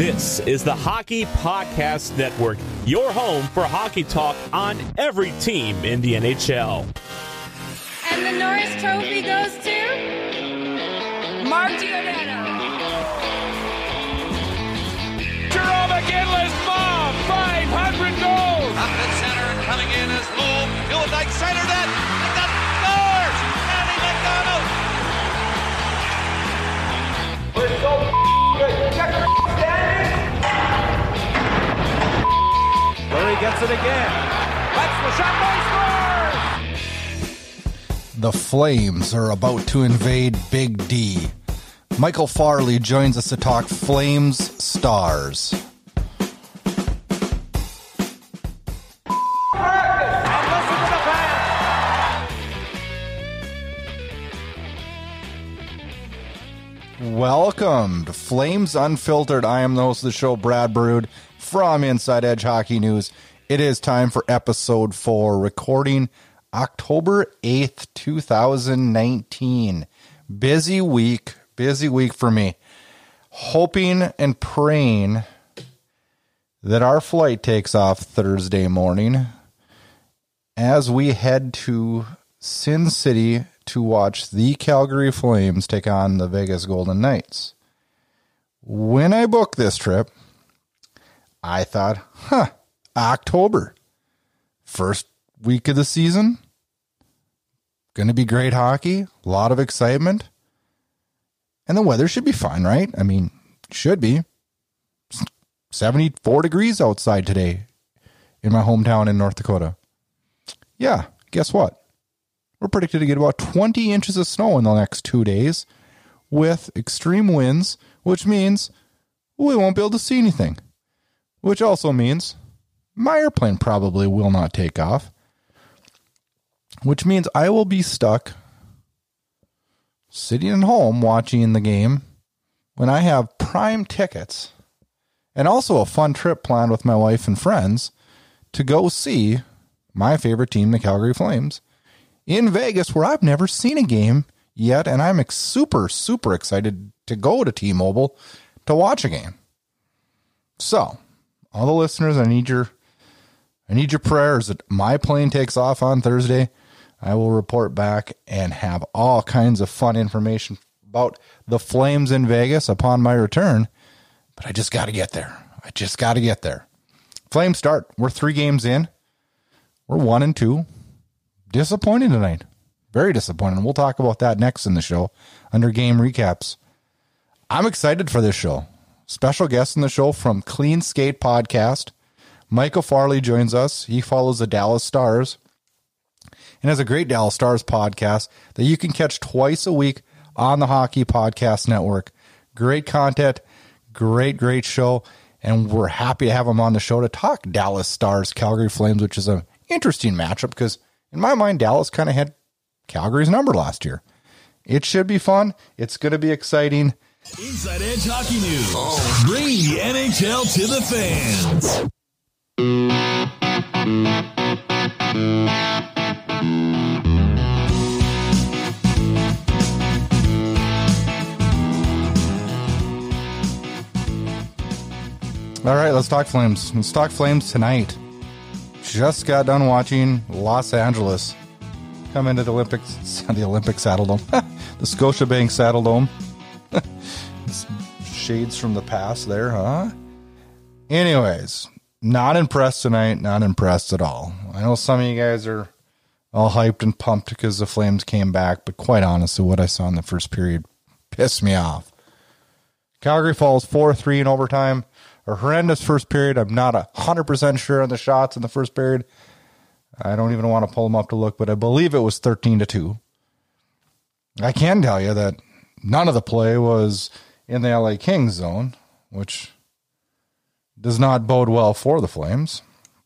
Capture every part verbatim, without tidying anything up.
This is the Hockey Podcast Network, your home for hockey talk on every team in the N H L. And the Norris Trophy goes to Mark Giordano. Jerome McGinley's bomb, five hundred goals. Up at center and coming in is Loeb. Gildendyke centered it. And that scores. Andy McDonald. We're so good. Check your standing. Murray gets it again. That's the shot by scores. The Flames are about to invade Big D. Michael Farley joins us to talk Flames Stars. Welcome to Flames Unfiltered. I am the host of the show, Brad Baroud, from Inside Edge Hockey News. It is time for episode four, recording October eighth, twenty nineteen. Busy week, busy week for me. Hoping and praying that our flight takes off Thursday morning as we head to Sin City to watch the Calgary Flames take on the Vegas Golden Knights. When I booked this trip, I thought, huh, October, first week of the season, going to be great hockey, a lot of excitement, and the weather should be fine, right? I mean, should be. seventy-four degrees outside today in my hometown in North Dakota. Yeah, guess what? We're predicted to get about twenty inches of snow in the next two days with extreme winds, which means we won't be able to see anything. Which also means my airplane probably will not take off. Which means I will be stuck sitting at home watching the game when I have prime tickets and also a fun trip planned with my wife and friends to go see my favorite team, the Calgary Flames, in Vegas, where I've never seen a game yet, and I'm ex- super, super excited to go to T-Mobile to watch a game. So, all the listeners, I need your, I need your prayers that my plane takes off on Thursday. I will report back and have all kinds of fun information about the Flames in Vegas upon my return. But I just got to get there. I just got to get there. Flames start. We're three games in. We're one and two. Disappointing tonight. Very disappointing. We'll talk about that next in the show under game recaps. I'm excited for this show. Special guest in the show from Clean Skate Podcast. Michael Farley joins us. He follows the Dallas Stars and has a great Dallas Stars podcast that you can catch twice a week on the Hockey Podcast Network. Great content, great, great show, and we're happy to have him on the show to talk Dallas Stars, Calgary Flames, which is an interesting matchup because in my mind, Dallas kind of had Calgary's number last year. It should be fun. It's going to be exciting. Inside Edge Hockey News. Oh. Bringing the N H L to the fans. All right, let's talk Flames. Let's talk Flames tonight. Just got done watching Los Angeles come into the Olympics, the Olympic Saddledome, the Scotiabank Saddledome. Shades from the past there, huh? Anyways, not impressed tonight. Not impressed at all. I know some of you guys are all hyped and pumped because the Flames came back, but quite honestly, what I saw in the first period pissed me off. Calgary falls four three in overtime. A horrendous first period. I'm not one hundred percent sure on the shots in the first period. I don't even want to pull them up to look, but I believe it was thirteen to two. I can tell you that none of the play was in the L A Kings zone, which does not bode well for the Flames.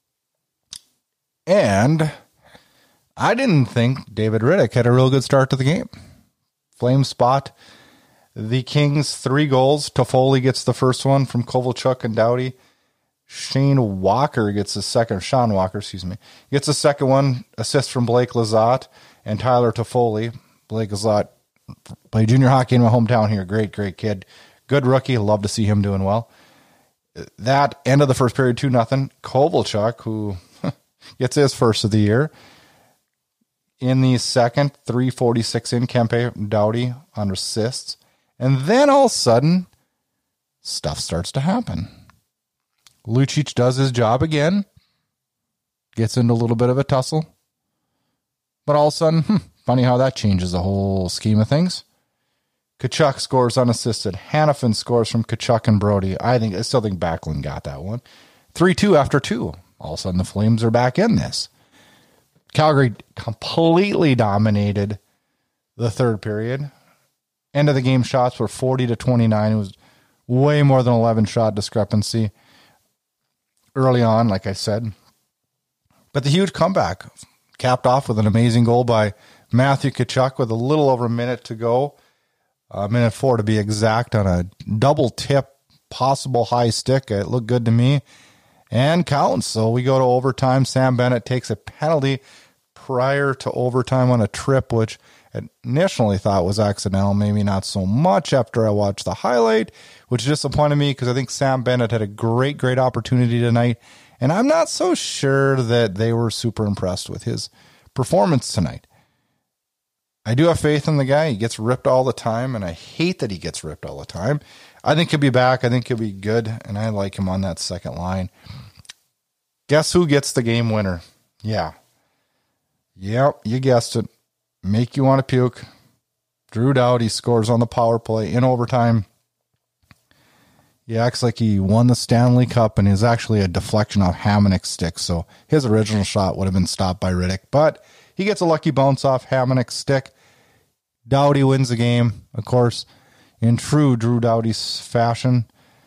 And I didn't think David Rittich had a real good start to the game. Flames spot the Kings three goals. Toffoli gets the first one from Kovalchuk and Doughty. Shane Walker gets the second. Sean Walker, excuse me, gets the second one. Assist from Blake Lizotte and Tyler Toffoli. Blake Lizotte played junior hockey in my hometown here. Great, great kid. Good rookie. Love to see him doing well. that end of the first period, two nothing. Kovalchuk, who gets his first of the year. In the second, three forty-six in, Kempe Doughty on assists. And then all of a sudden, stuff starts to happen. Lucic does his job again. Gets into a little bit of a tussle. But all of a sudden, hmm, funny how that changes the whole scheme of things. Tkachuk scores unassisted. Hanifin scores from Tkachuk and Brody. I think I still think Backlund got that one. three two after two. All of a sudden, the Flames are back in this. Calgary completely dominated the third period. End of the game shots were forty to twenty-nine. It was way more than eleven shot discrepancy early on, like I said. But the huge comeback capped off with an amazing goal by Matthew Tkachuk with a little over a minute to go. Uh, minute four to be exact, on a double tip, possible high stick. It looked good to me. And counts. So we go to overtime. Sam Bennett takes a penalty prior to overtime on a trip, which I initially thought was accidental. Maybe not so much after I watched the highlight, which disappointed me because I think Sam Bennett had a great, great opportunity tonight. And I'm not so sure that they were super impressed with his performance tonight. I do have faith in the guy. He gets ripped all the time, and I hate that he gets ripped all the time. I think he'll be back. I think he'll be good, and I like him on that second line. Guess who gets the game winner? Yeah. Yep, you guessed it. Make you want to puke. Drew Doughty scores on the power play in overtime. He acts like he won the Stanley Cup, and is actually a deflection off Hamonick's stick, so his original shot would have been stopped by Riddick. But he gets a lucky bounce off Hamonick's stick. Doughty wins the game, of course, in true Drew Doughty's fashion.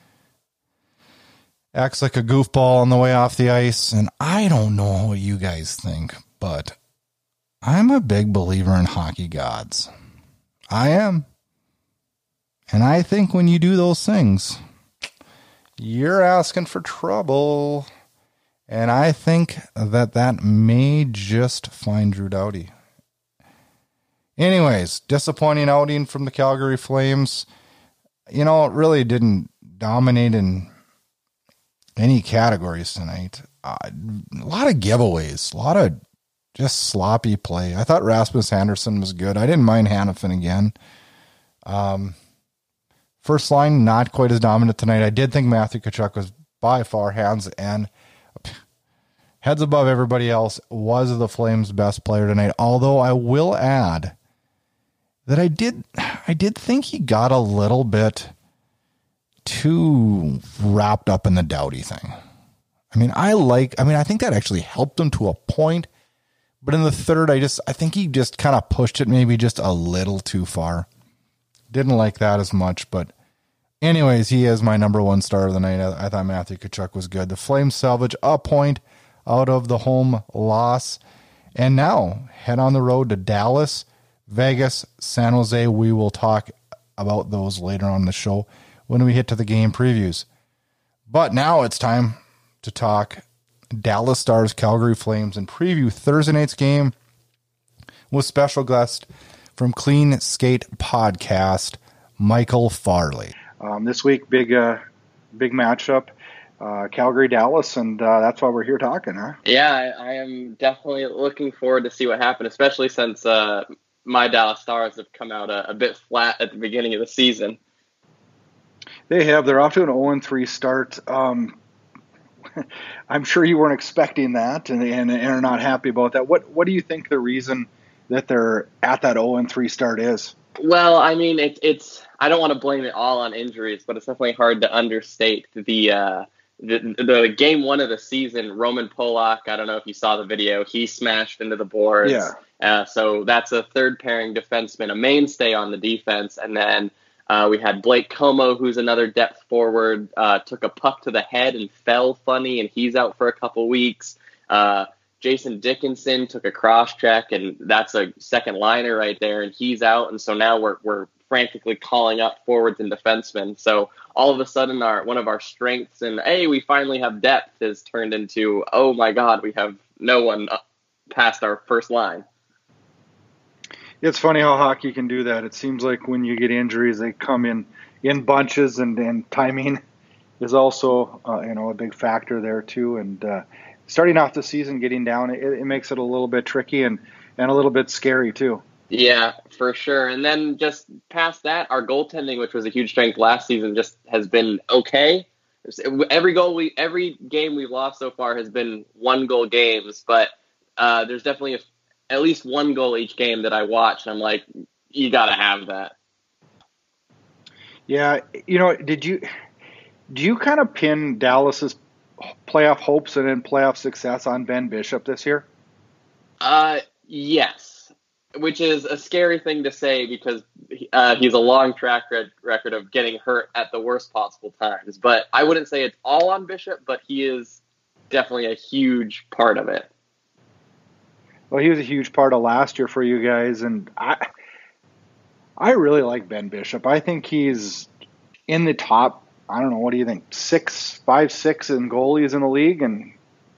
Acts like a goofball on the way off the ice, and I don't know what you guys think, but I'm a big believer in hockey gods. I am. And I think when you do those things, you're asking for trouble. And I think that that may just find Drew Doughty. Anyways, disappointing outing from the Calgary Flames. You know, it really didn't dominate in any categories tonight. Uh, a lot of giveaways, a lot of just sloppy play. I thought Rasmus Andersson was good. I didn't mind Hanifin again. Um, first line, not quite as dominant tonight. I did think Matthew Tkachuk was by far hands and heads above everybody else, was the Flames' best player tonight. Although I will add that I did, I did think he got a little bit too wrapped up in the Doughty thing. I mean, I like, I mean, I think that actually helped him to a point, but in the third, I just, I think he just kind of pushed it maybe just a little too far. Didn't like that as much, but anyways, he is my number one star of the night. I, I thought Matthew Tkachuk was good. The Flames salvage a point out of the home loss, and now head on the road to Dallas, Vegas, San Jose. We will talk about those later on in the show when we hit to the game previews. But now it's time to talk Dallas Stars, Calgary Flames, and preview Thursday night's game with special guest from Clean Skate Podcast, Michael Farley. Um, this week, big, uh, big matchup. Uh, Calgary, Dallas, and uh, that's why we're here talking, huh? Yeah, I, I am definitely looking forward to see what happens, especially since uh, my Dallas Stars have come out a, a bit flat at the beginning of the season. They have. They're off to an oh and three start. Um, I'm sure you weren't expecting that and, and, and are not happy about that. What What do you think the reason that they're at that oh and three start is? Well, I mean, it, it's I don't want to blame it all on injuries, but it's definitely hard to understate the uh, – The, the game one of the season, Roman Polak, I don't know if you saw the video, he smashed into the boards. Yeah. Uh, so that's a third pairing defenseman, a mainstay on the defense. And then uh, we had Blake Como, who's another depth forward, uh, took a puck to the head and fell funny, and he's out for a couple weeks. Uh, Jason Dickinson took a cross check, and that's a second liner right there, and he's out. And so now we're we're frantically calling up forwards and defensemen. So all of a sudden, our one of our strengths and, hey, we finally have depth has turned into, oh, my God, we have no one past our first line. It's funny how hockey can do that. It seems like when you get injuries, they come in, in bunches, and, and timing is also uh, you know a big factor there too. And uh, starting off the season, getting down, it, it makes it a little bit tricky and, and a little bit scary too. Yeah, for sure. And then just past that, our goaltending, which was a huge strength last season, just has been okay. Every goal we, every game we've lost so far has been one goal games, but uh, there's definitely a, at least one goal each game that I watch. And I'm like, you got to have that. Yeah, you know, did you do you kind of pin Dallas's playoff hopes and then playoff success on Ben Bishop this year? Uh, yes, which is a scary thing to say because uh, he's a long track record of getting hurt at the worst possible times. But I wouldn't say it's all on Bishop, but he is definitely a huge part of it. Well, he was a huge part of last year for you guys, and I I really like Ben Bishop. I think he's in the top, I don't know, what do you think, six, five, six in goalies in the league, and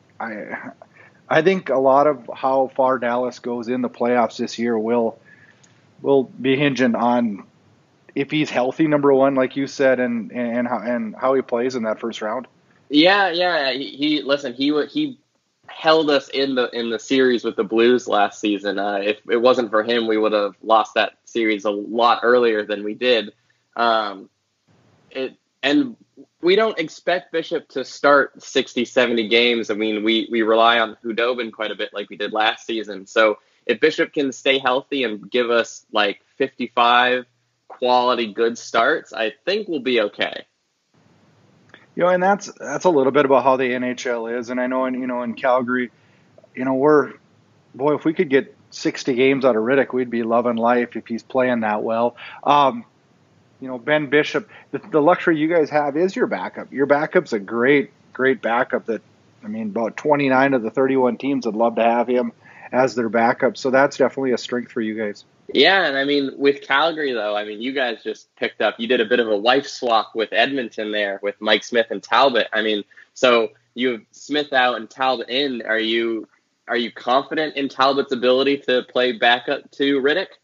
I I think a lot of how far Dallas goes in the playoffs this year will will be hinging on if he's healthy, number one, like you said, and and how and how he plays in that first round. Yeah, yeah. He, he listen. He he held us in the in the series with the Blues last season. Uh, if it wasn't for him, we would have lost that series a lot earlier than we did. Um, it and. We don't expect Bishop to start sixty, seventy games. I mean, we, we rely on Khudobin quite a bit like we did last season. So if Bishop can stay healthy and give us like fifty-five quality good starts, I think we'll be okay. You know, and that's that's a little bit about how the N H L is. And I know, in, you know, in Calgary, you know, we're, boy, if we could get sixty games out of Riddick, we'd be loving life if he's playing that well. Um, You know, Ben Bishop, the, the luxury you guys have is your backup. Your backup's a great, great backup that, I mean, about twenty-nine of the thirty-one teams would love to have him as their backup. So that's definitely a strength for you guys. Yeah, and I mean, with Calgary, though, I mean, you guys just picked up, you did a bit of a wife swap with Edmonton there with Mike Smith and Talbot. I mean, so you have Smith out and Talbot in. Are you are you confident in Talbot's ability to play backup to Riddick?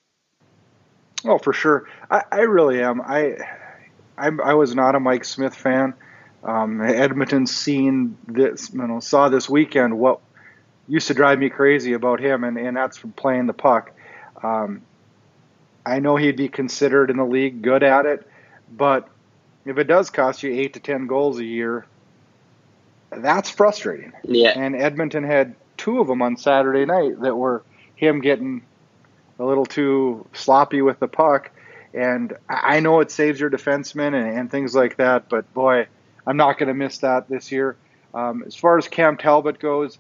Oh, for sure. I, I really am. I, I I was not a Mike Smith fan. Um, Edmonton seen this, you know, saw this weekend what used to drive me crazy about him, and, and that's from playing the puck. Um, I know he'd be considered in the league good at it, but if it does cost you eight to ten goals a year, that's frustrating. Yeah. And Edmonton had two of them on Saturday night that were him getting a little too sloppy with the puck. And I know it saves your defensemen and, and things like that, but boy, I'm not going to miss that this year. Um, as far as Cam Talbot goes,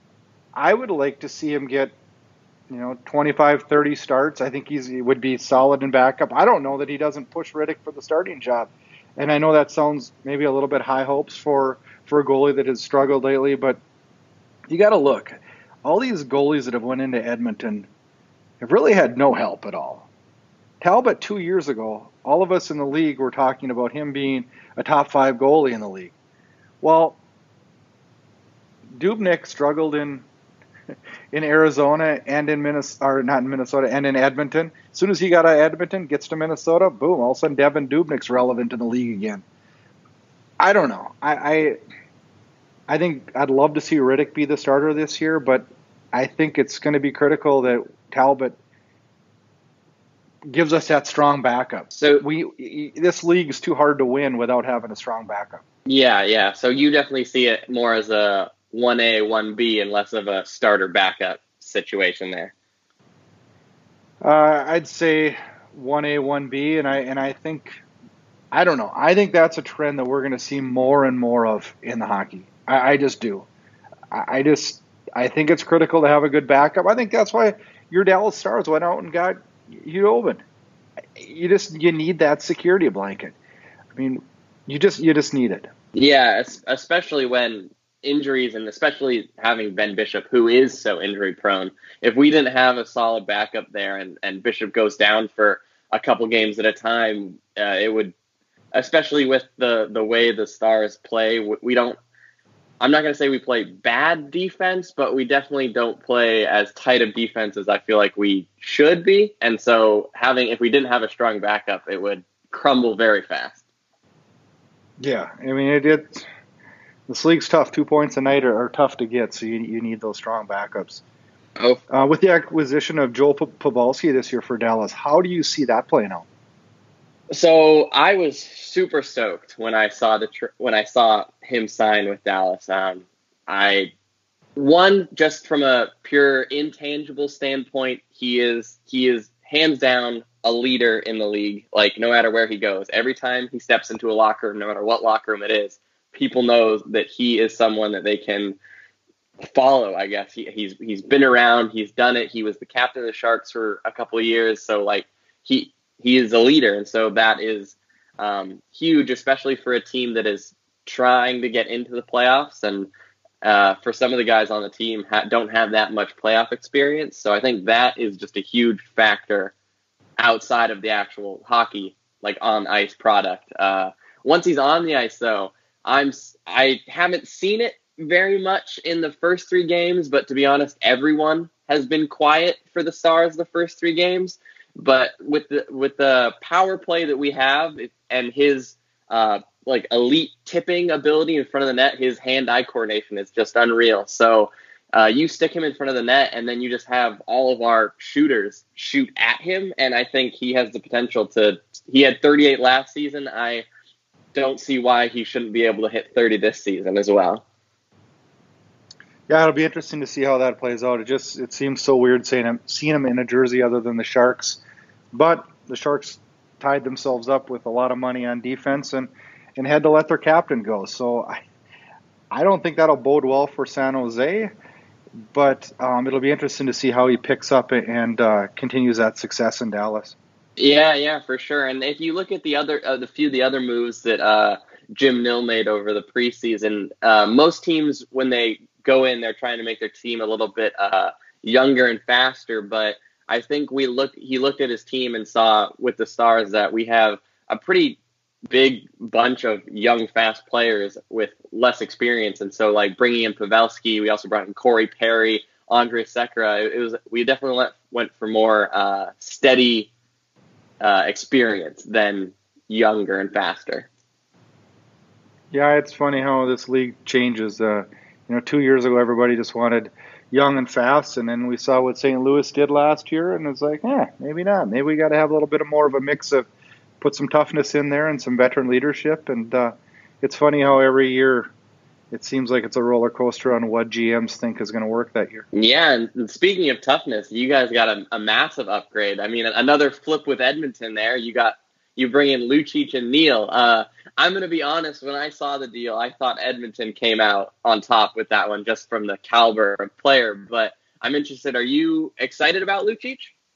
I would like to see him get, you know, twenty-five, thirty starts. I think he's, he would be solid in backup. I don't know that he doesn't push Riddick for the starting job. And I know that sounds maybe a little bit high hopes for, for a goalie that has struggled lately, but you got to look. All these goalies that have went into Edmonton have really had no help at all. Talbot, two years ago, all of us in the league were talking about him being a top five goalie in the league. Well, Dubnyk struggled in in Arizona and in Minnesota, or not in Minnesota, and in Edmonton. As soon as he got out of Edmonton, gets to Minnesota, boom, all of a sudden Devin Dubnyk's relevant in the league again. I don't know. I, I I think I'd love to see Riddick be the starter this year, but I think it's going to be critical that Talbot gives us that strong backup. So we this league is too hard to win without having a strong backup. Yeah, yeah. So you definitely see it more as a one A, one B, and less of a starter backup situation there. Uh, I'd say one A, one B, and I and I think I don't know. I think that's a trend that we're going to see more and more of in the hockey. I, I just do. I, I just I think it's critical to have a good backup. I think that's why your Dallas Stars went out and got Khudobin. You just you need that security blanket. I mean, you just you just need it. Yeah, especially when injuries, and especially having Ben Bishop, who is so injury prone. If we didn't have a solid backup there, and, and Bishop goes down for a couple games at a time, uh, it would, especially with the the way the Stars play, we don't. I'm not going to say we play bad defense, but we definitely don't play as tight of defense as I feel like we should be. And so having, if we didn't have a strong backup, it would crumble very fast. Yeah, I mean, it, it this league's tough. Two points a night are, are tough to get, so you, you need those strong backups. Oh, Uh, with the acquisition of Joel P- Pavelski this year for Dallas, how do you see that playing out? so I was super stoked when I saw the tr- when I saw him sign with Dallas. Um, I one just from a pure intangible standpoint, he is he is hands down a leader in the league. Like, no matter where he goes, every time he steps into a locker room, no matter what locker room it is, people know that he is someone that they can follow. I guess he, he's he's been around, he's done it. He was the captain of the Sharks for a couple of years, so like he he is a leader, and so that is um, huge, especially for a team that is trying to get into the playoffs. And uh, for some of the guys on the team ha- don't have that much playoff experience, so I think that is just a huge factor outside of the actual hockey, like on ice product. Uh, once he's on the ice, though, I'm I haven't seen it very much in the first three games, but to be honest, everyone has been quiet for the Stars the first three games. But with the with the power play that we have and his uh, like elite tipping ability in front of the net, his hand-eye coordination is just unreal. So uh, you stick him in front of the net, and then you just have all of our shooters shoot at him, and I think he has the potential to. He had thirty-eight last season. I don't see why he shouldn't be able to hit thirty this season as well. Yeah, it'll be interesting to see how that plays out. It just it seems so weird saying him, seeing him in a jersey other than the Sharks, but the Sharks tied themselves up with a lot of money on defense and, and had to let their captain go. So I I don't think that'll bode well for San Jose, but um, it'll be interesting to see how he picks up and uh, continues that success in Dallas. Yeah, yeah, for sure. And if you look at the other uh, the few of the other moves that uh, Jim Nill made over the preseason, uh, most teams when they go in, they're trying to make their team a little bit uh, younger and faster. But I think we look. He looked at his team and saw with the Stars that we have a pretty big bunch of young, fast players with less experience. And so, like bringing in Pavelski, we also brought in Corey Perry, Andre Sekera. It was we definitely went, went for more uh, steady uh, experience than younger and faster. Yeah, it's funny how this league changes. Uh, You know, two years ago, everybody just wanted young and fast, and then we saw what Saint Louis did last year, and it's like, eh, maybe not. Maybe we got to have a little bit of more of a mix of put some toughness in there and some veteran leadership. And uh, it's funny how every year it seems like it's a roller coaster on what G Ms think is going to work that year. Yeah, and speaking of toughness, you guys got a, a massive upgrade. I mean, another flip with Edmonton there. You got you bring in Lucic and Neal. Uh, I'm going to be honest, when I saw the deal, I thought Edmonton came out on top with that one just from the caliber of player. But I'm interested, are you excited about Lucic?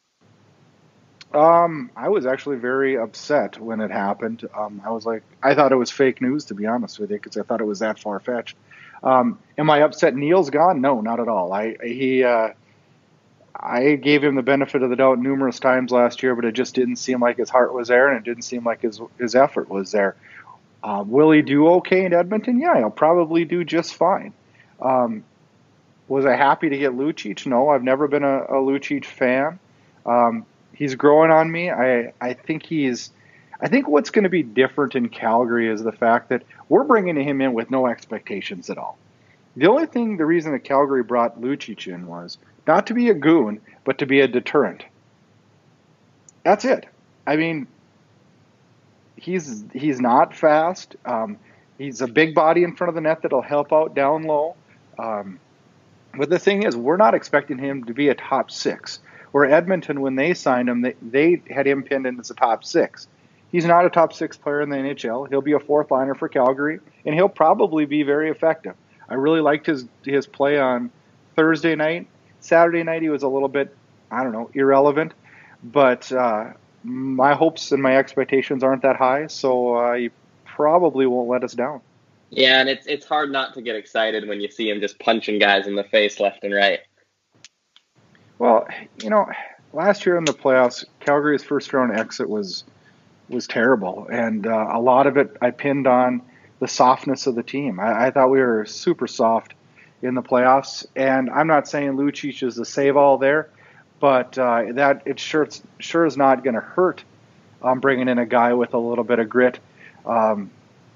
Um, I was actually very upset when it happened. Um, I was like, I thought it was fake news, to be honest with you, because I thought it was that far-fetched. Um, am I upset Neal's gone? No, not at all. I he uh, I gave him the benefit of the doubt numerous times last year, but it just didn't seem like his heart was there, and it didn't seem like his his effort was there. Uh, will he do okay in Edmonton? Yeah, he'll probably do just fine. Um, was I happy to get Lucic? No, I've never been a, a Lucic fan. Um, he's growing on me. I, I think he's. I think what's going to be different in Calgary is the fact that we're bringing him in with no expectations at all. The only thing, the reason that Calgary brought Lucic in was not to be a goon, but to be a deterrent. That's it. I mean, he's he's not fast. Um, he's a big body in front of the net that'll help out down low. Um, but the thing is, we're not expecting him to be a top six. Where Edmonton, when they signed him, they, they had him pinned in as a top six. He's not a top six player in the N H L. He'll be a fourth liner for Calgary, and he'll probably be very effective. I really liked his his play on Thursday night. Saturday night, he was a little bit, I don't know, irrelevant. But uh, my hopes and my expectations aren't that high, so uh, he probably won't let us down. Yeah, and it's it's hard not to get excited when you see him just punching guys in the face left and right. Well, you know, last year in the playoffs, Calgary's first round exit was was terrible, and uh, a lot of it I pinned on the softness of the team. I, I thought we were super soft in the playoffs, and I'm not saying Lucic is the save-all there, but uh, that it sure sure is not going to hurt um, bringing in a guy with a little bit of grit. Um,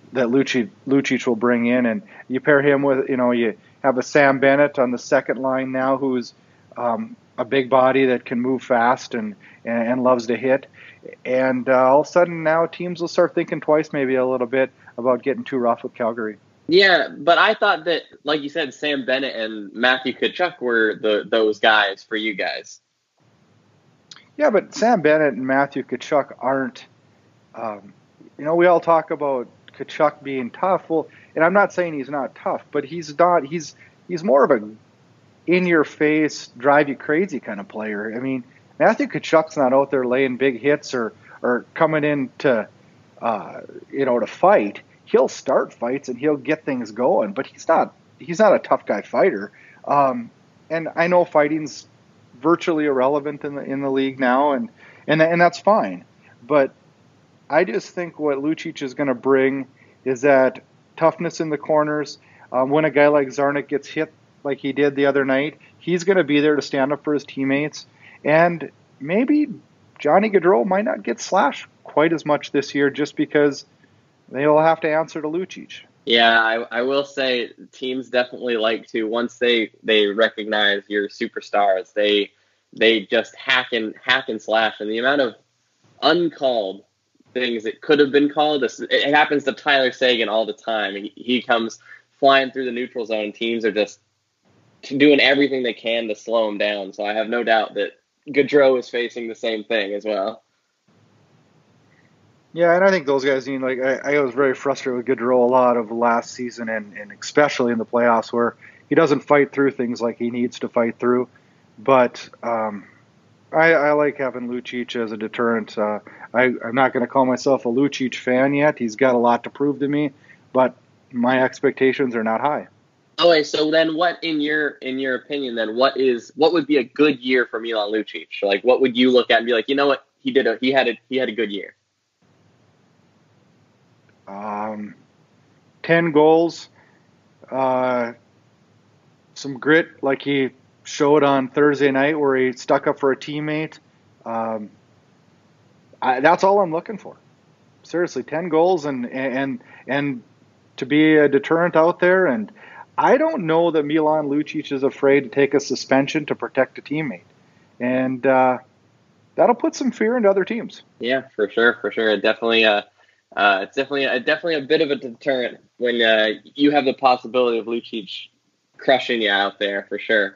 that Lucic, Lucic will bring in, and you pair him with, you know, you have a Sam Bennett on the second line now, who's um, a big body that can move fast and, and, and loves to hit. And uh, all of a sudden now teams will start thinking twice maybe a little bit about getting too rough with Calgary. Yeah, but I thought that, like you said, Sam Bennett and Matthew Tkachuk were the those guys for you guys. Yeah, but Sam Bennett and Matthew Tkachuk aren't, um, you know, we all talk about Tkachuk being tough. Well, and I'm not saying he's not tough, but he's not, he's, he's more of a in-your-face, drive-you-crazy kind of player. I mean, Matthew Tkachuk's not out there laying big hits or, or coming in to, uh, you know, to fight. He'll start fights and he'll get things going, but he's not, he's not a tough guy fighter. Um, and I know fighting's virtually irrelevant in the, in the league now, and, and, and that's fine. But I just think what Lucic is going to bring is that toughness in the corners. Um, when a guy like Zarnik gets hit like he did the other night, he's going to be there to stand up for his teammates. And maybe Johnny Gaudreau might not get slashed quite as much this year just because they'll have to answer to Lucic. Yeah, I, I will say teams definitely like to, once they, they recognize your superstars, they they just hack and hack and slash. And the amount of uncalled things that could have been called, it happens to Tyler Seguin all the time. He, he comes flying through the neutral zone. Teams are just doing everything they can to slow him down. So I have no doubt that Gaudreau is facing the same thing as well. Yeah, and I think those guys need, like, I, I was very frustrated with Gaudreau a lot of last season, and, and especially in the playoffs where he doesn't fight through things like he needs to fight through. But um, I, I like having Lucic as a deterrent. Uh, I, I'm not going to call myself a Lucic fan yet. He's got a lot to prove to me, but my expectations are not high. Okay, so then what, in your in your opinion, then what is what would be a good year for Milan Lucic? Like, what would you look at and be like, you know what, he did a he had a he had a good year? Um, ten goals, uh, some grit like he showed on Thursday night where he stuck up for a teammate. Um, I, that's all I'm looking for. Seriously, ten goals and and and to be a deterrent out there. And I don't know that Milan Lucic is afraid to take a suspension to protect a teammate, and uh, that'll put some fear into other teams. Yeah, for sure, for sure. It definitely, uh, uh, it's definitely, a, definitely a bit of a deterrent when uh, you have the possibility of Lucic crushing you out there, for sure.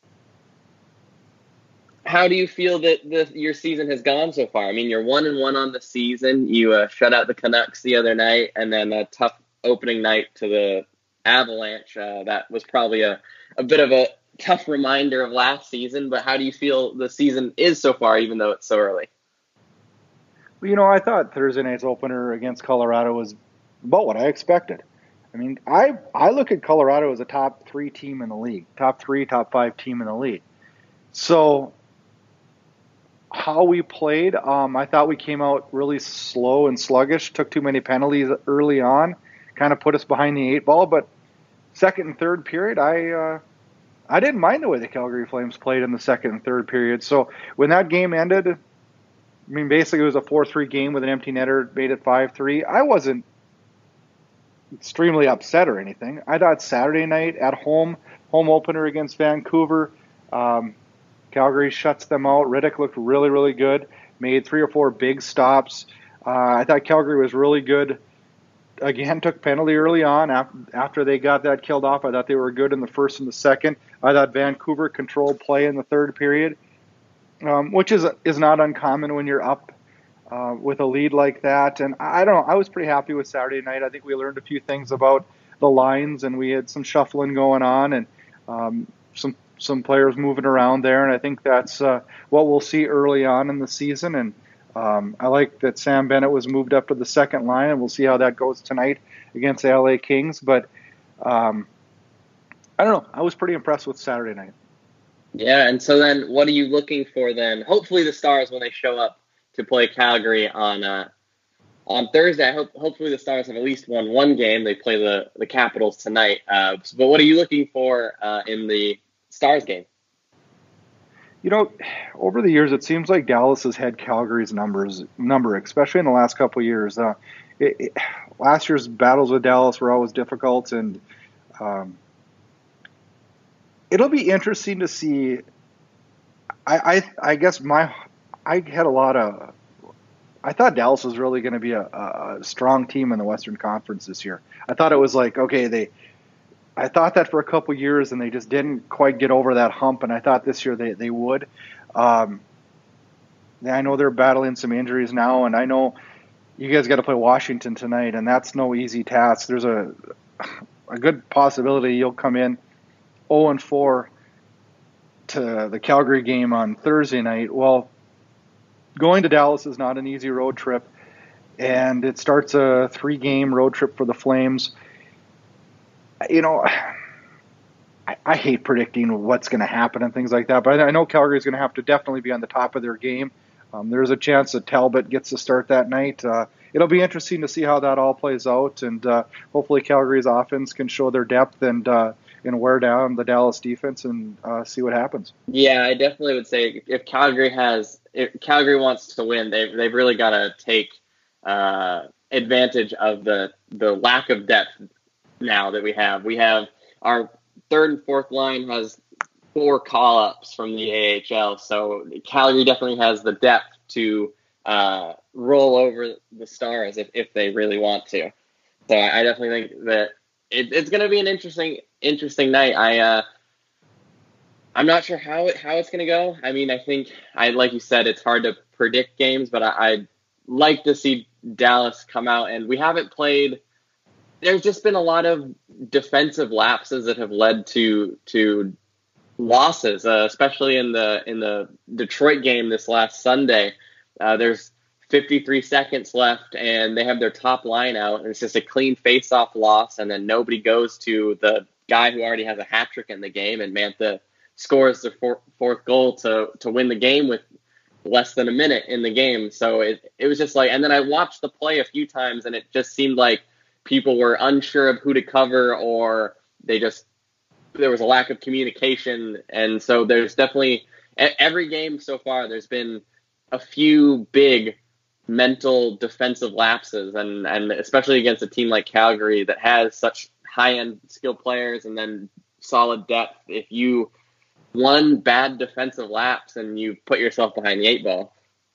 How do you feel that the, your season has gone so far? I mean, you're one and one on the season. You uh, shut out the Canucks the other night, and then a tough opening night to the Avalanche. Uh, that was probably a, a bit of a tough reminder of last season, but how do you feel the season is so far, even though it's so early? Well, you know, I thought Thursday night's opener against Colorado was about what I expected. I mean, I I look at Colorado as a top three team in the league, top three, top five team in the league. So how we played, um, I thought we came out really slow and sluggish, took too many penalties early on, kind of put us behind the eight ball. But second and third period, I uh, I didn't mind the way the Calgary Flames played in the second and third period. So when that game ended, I mean, basically it was a four three game with an empty netter, made it five three. I wasn't extremely upset or anything. I thought Saturday night at home, home opener against Vancouver, um, Calgary shuts them out. Riddick looked really, really good, made three or four big stops. Uh, I thought Calgary was really good. Again, took penalty early on after they got that killed off. I thought they were good in the first and the second. I thought Vancouver controlled play in the third period, um, which is is not uncommon when you're up uh, with a lead like that. And I don't know, I was pretty happy with Saturday night. I think we learned a few things about the lines, and we had some shuffling going on, and um, some some players moving around there. And I think that's uh, what we'll see early on in the season. And Um, I like that Sam Bennett was moved up to the second line, and we'll see how that goes tonight against the L A Kings. But um, I don't know. I was pretty impressed with Saturday night. Yeah, and so then what are you looking for then? Hopefully the Stars, when they show up to play Calgary on uh, on Thursday, I hope hopefully the Stars have at least won one game. They play the, the Capitals tonight. Uh, but what are you looking for uh, in the Stars game? You know, over the years, it seems like Dallas has had Calgary's numbers number, especially in the last couple of years. Uh, it, it, last year's battles with Dallas were always difficult, and um, it'll be interesting to see. I, I, I guess my, I had a lot of, I thought Dallas was really going to be a, a strong team in the Western Conference this year. I thought it was like, okay, they, I thought that for a couple years, and they just didn't quite get over that hump, and I thought this year they, they would. Um, I know they're battling some injuries now, and I know you guys got to play Washington tonight, and that's no easy task. There's a a good possibility you'll come in oh and four to the Calgary game on Thursday night. Well, going to Dallas is not an easy road trip, and it starts a three-game road trip for the Flames. You know, I, I hate predicting what's going to happen and things like that, but I know Calgary is going to have to definitely be on the top of their game. Um, there's a chance that Talbot gets to start that night. Uh, it'll be interesting to see how that all plays out, and uh, hopefully Calgary's offense can show their depth and uh, and wear down the Dallas defense and uh, see what happens. Yeah, I definitely would say if Calgary has, if Calgary wants to win, they've they've really got to take uh, advantage of the the lack of depth now that we have. We have our third and fourth line has four call-ups from the A H L, so Calgary definitely has the depth to uh, roll over the Stars if, if they really want to. So I, I definitely think that it, it's going to be an interesting interesting night. I uh, I'm not sure how it how it's going to go. I mean, I think I like you said, it's hard to predict games, but I, I'd like to see Dallas come out, and we haven't played. There's just been a lot of defensive lapses that have led to to losses, uh, especially in the in the Detroit game this last Sunday. Uh, there's fifty-three seconds left, and they have their top line out, and it's just a clean face-off loss, and then nobody goes to the guy who already has a hat trick in the game, and Mantha scores the four, fourth goal to to win the game with less than a minute in the game. So it it was just like, and then I watched the play a few times, and it just seemed like people were unsure of who to cover, or they just, there was a lack of communication. And so there's definitely, every game so far, there's been a few big mental defensive lapses, and, and especially against a team like Calgary that has such high-end skilled players and then solid depth. If you one bad defensive lapse and you put yourself behind the eight ball.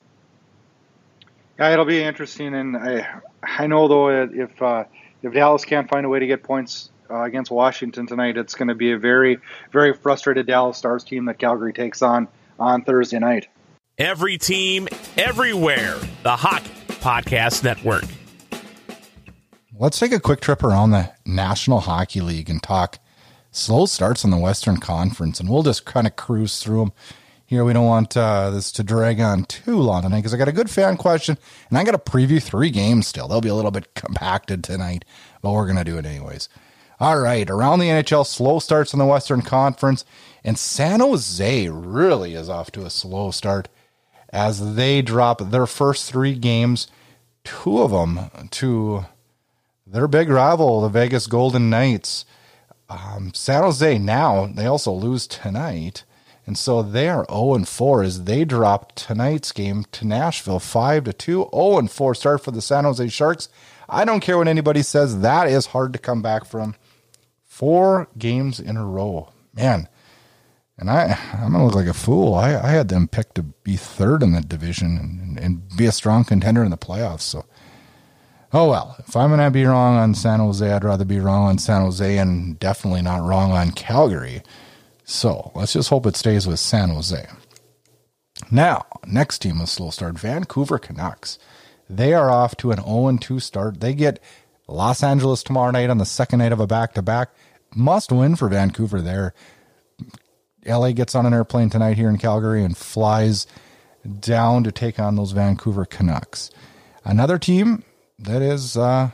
Yeah, it'll be interesting, and I I know though if uh, if Dallas can't find a way to get points uh, against Washington tonight, it's going to be a very very frustrated Dallas Stars team that Calgary takes on on Thursday night. Every team, everywhere. The Hockey Podcast Network. Let's take a quick trip around the National Hockey League and talk slow starts in the Western Conference, and we'll just kind of cruise through them. Here, we don't want uh, this to drag on too long tonight because I got a good fan question, and I got to preview three games still. They'll be a little bit compacted tonight, but we're going to do it anyways. All right, around the N H L, slow starts in the Western Conference, and San Jose really is off to a slow start as they drop their first three games, two of them to their big rival, the Vegas Golden Knights. Um, San Jose now, they also lose tonight. And so they are oh and four as they drop tonight's game to Nashville five to two. oh and four start for the San Jose Sharks. I don't care what anybody says. That is hard to come back from. Four games in a row. Man. And I, I'm going to look like a fool. I, I had them picked to be third in the division and, and be a strong contender in the playoffs. So, oh well. If I'm going to be wrong on San Jose, I'd rather be wrong on San Jose and definitely not wrong on Calgary. So let's just hope it stays with San Jose. Now, next team with slow start, Vancouver Canucks. They are off to an oh and two start. They get Los Angeles tomorrow night on the second night of a back-to-back. Must win for Vancouver there. L A gets on an airplane tonight here in Calgary and flies down to take on those Vancouver Canucks. Another team that is, uh,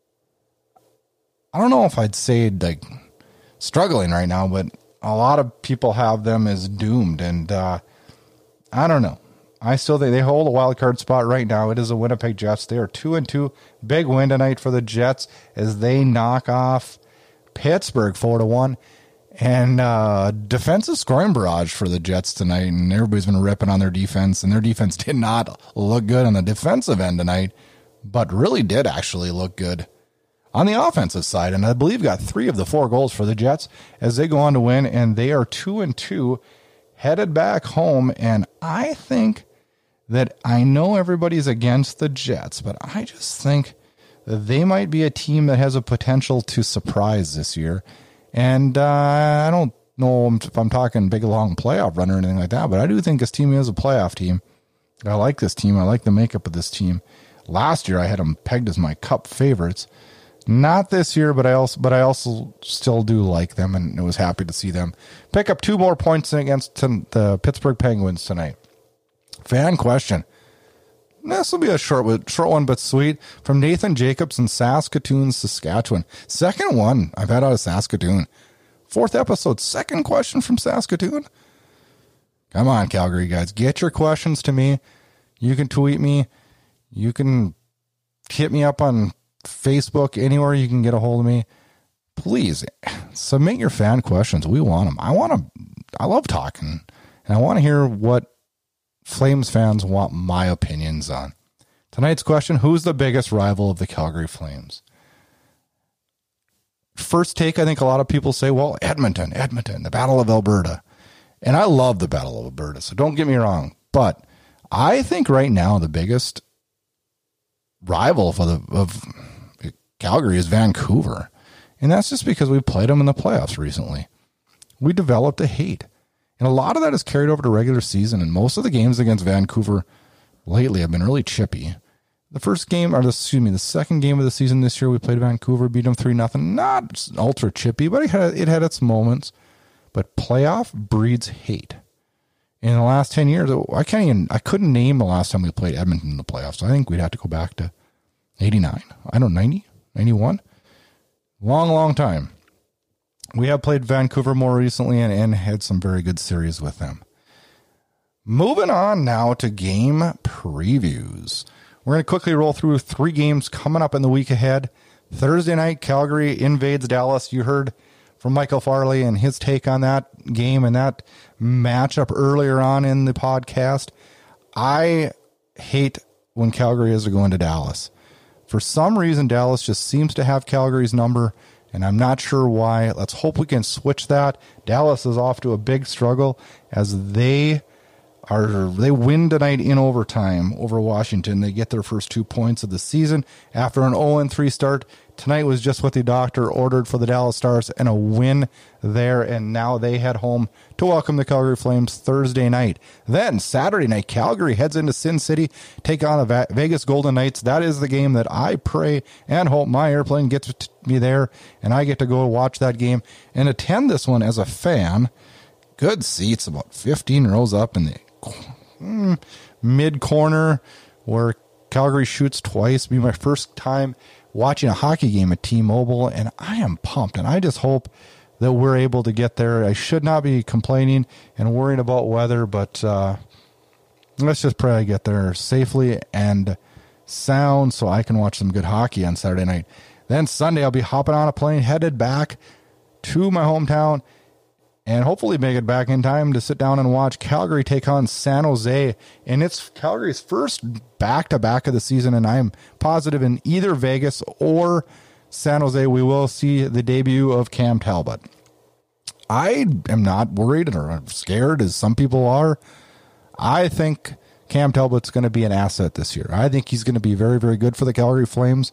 I don't know if I'd say like struggling right now, but a lot of people have them as doomed, and uh, I don't know. I still think they hold a wild card spot right now. It is the Winnipeg Jets. They are two and two. Big win tonight for the Jets as they knock off Pittsburgh four to one. And uh, defensive scoring barrage for the Jets tonight, and everybody's been ripping on their defense, and their defense did not look good on the defensive end tonight. but really did actually look good on the offensive side. And I believe got three of the four goals for the Jets as they go on to win. And they are two and two headed back home. And I think that I know everybody's against the Jets, but I just think that they might be a team that has a potential to surprise this year. And uh, I don't know if I'm talking big, long playoff run or anything like that, but I do think this team is a playoff team. I like this team. I like the makeup of this team. Last year, I had them pegged as my Cup favorites. Not this year, but I also, but I also still do like them, and I was happy to see them pick up two more points against the Pittsburgh Penguins tonight. Fan question. This will be a short, short one, but sweet. From Nathan Jacobs in Saskatoon, Saskatchewan. Second one I've had out of Saskatoon. Fourth episode, second question from Saskatoon. Come on, Calgary guys. Get your questions to me. You can tweet me. You can hit me up on Facebook, anywhere you can get a hold of me. Please submit your fan questions. We want them. I want to, I love talking, and I want to hear what Flames fans want my opinions on. Tonight's question: who's the biggest rival of the Calgary Flames? First take, I think a lot of people say, well, Edmonton, Edmonton, the Battle of Alberta. And I love the Battle of Alberta, so don't get me wrong. But I think right now the biggest rival for the of Calgary is Vancouver. And that's just because we played them in the playoffs recently. We developed a hate. And a lot of that is carried over to regular season. And most of the games against Vancouver lately have been really chippy. The first game, or the, excuse me, the second game of the season this year, we played Vancouver, beat them three nothing. Not ultra chippy, but it had, it had its moments. But playoff breeds hate. In the last ten years, I can't even, I couldn't name the last time we played Edmonton in the playoffs. I think we'd have to go back to eighty-nine. I don't know, ninety, ninety-one. Long, long time. We have played Vancouver more recently and, and had some very good series with them. Moving on now to game previews. We're going to quickly roll through three games coming up in the week ahead. Thursday night, Calgary invades Dallas. You heard from Michael Farley and his take on that game and that matchup earlier on in the podcast. I hate when Calgary is going to Dallas. For some reason, Dallas just seems to have Calgary's number, and I'm not sure why. Let's hope we can switch that. Dallas is off to a big struggle as they are they win tonight in overtime over Washington. They get their first two points of the season after an oh and three start. Tonight was just what the doctor ordered for the Dallas Stars, and a win there, and now they head home to welcome the Calgary Flames Thursday night. Then Saturday night, Calgary heads into Sin City, take on the Vegas Golden Knights. That is the game that I pray and hope my airplane gets me there, and I get to go watch that game and attend this one as a fan. Good seats, about fifteen rows up in the mm, mid corner where Calgary shoots twice. It'll be my first time watching a hockey game at T-Mobile, and I am pumped, and I just hope that we're able to get there. I should not be complaining and worrying about weather, but uh, let's just pray I get there safely and sound so I can watch some good hockey on Saturday night. Then Sunday, I'll be hopping on a plane, headed back to my hometown, and hopefully make it back in time to sit down and watch Calgary take on San Jose. And it's Calgary's first back-to-back of the season, and I'm positive in either Vegas or San Jose we will see the debut of Cam Talbot. I am not worried or scared, as some people are. I think Cam Talbot's going to be an asset this year. I think he's going to be very, very good for the Calgary Flames.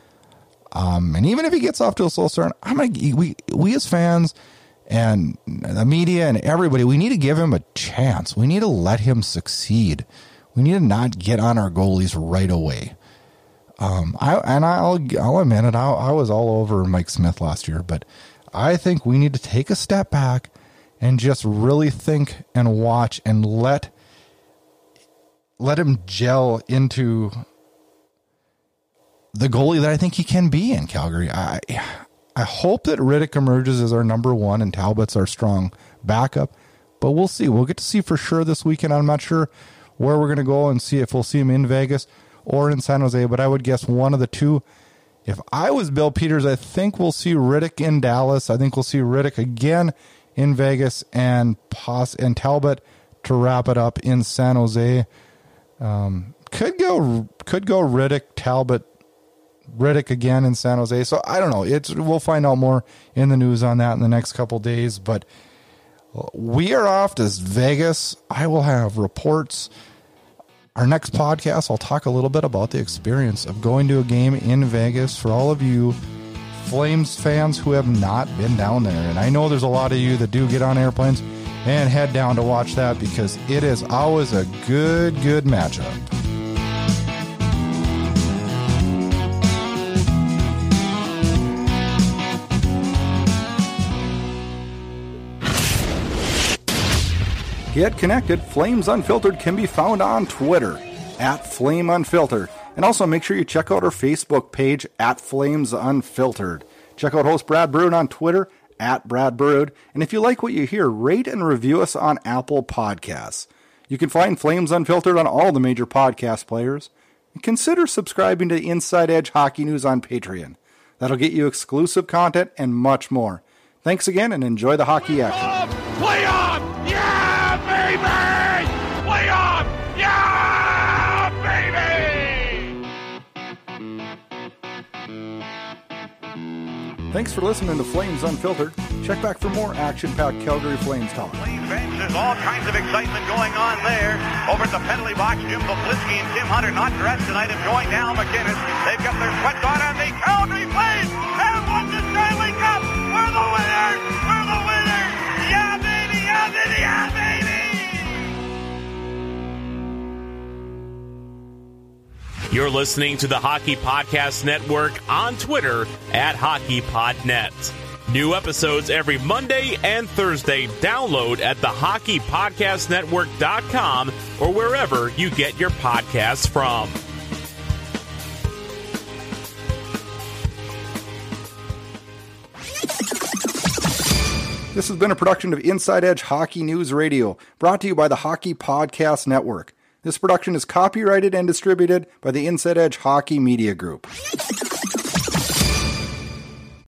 Um, and even if he gets off to a slow start, I'm gonna, we, we as fans and the media and everybody, we need to give him a chance. We need to let him succeed. We need to not get on our goalies right away. Um, I and I'll I'll admit it. I, I was all over Mike Smith last year, but I think we need to take a step back and just really think and watch and let let him gel into the goalie that I think he can be in Calgary. I. I hope that Riddick emerges as our number one and Talbot's our strong backup, but we'll see. We'll get to see for sure this weekend. I'm not sure where we're going to go and see if we'll see him in Vegas or in San Jose, but I would guess one of the two. If I was Bill Peters, I think we'll see Riddick in Dallas. I think we'll see Riddick again in Vegas and Pos- and Talbot to wrap it up in San Jose. Um, could go, could go Riddick, Talbot, Riddick again in San Jose. So I don't know. It's we'll find out more in the news on that in the next couple days. But we are off to Vegas. I will have reports. Our next podcast, I'll talk a little bit about the experience of going to a game in Vegas for all of you Flames fans who have not been down there. And I know there's a lot of you that do get on airplanes and head down to watch that because it is always a good, good matchup. Get connected. Flames Unfiltered can be found on Twitter at Flame Unfiltered. And also make sure you check out our Facebook page at Flames Unfiltered. Check out host Brad Brood on Twitter at Brad Brood. And if you like what you hear, rate and review us on Apple Podcasts. You can find Flames Unfiltered on all the major podcast players. And consider subscribing to Inside Edge Hockey News on Patreon. That'll get you exclusive content and much more. Thanks again and enjoy the hockey action. Play on! Yeah, baby! Play on! Yeah, baby! Thanks for listening to Flames Unfiltered. Check back for more action-packed Calgary Flames talk. Flames bench, there's all kinds of excitement going on there. Over at the penalty box, Jim Boblitzky and Tim Hunter not dressed tonight, enjoying Al McInnes. They've got their sweats on, and the Calgary Flames have won the Stanley Cup. We're the winners! We're the winners! Yeah, baby! Yeah, baby! Yeah, baby! You're listening to the Hockey Podcast Network on Twitter at HockeyPodNet. New episodes every Monday and Thursday. Download at the hockey podcast network dot com or wherever you get your podcasts from. This has been a production of Inside Edge Hockey News Radio, brought to you by the Hockey Podcast Network. This production is copyrighted and distributed by the Inside Edge Hockey Media Group.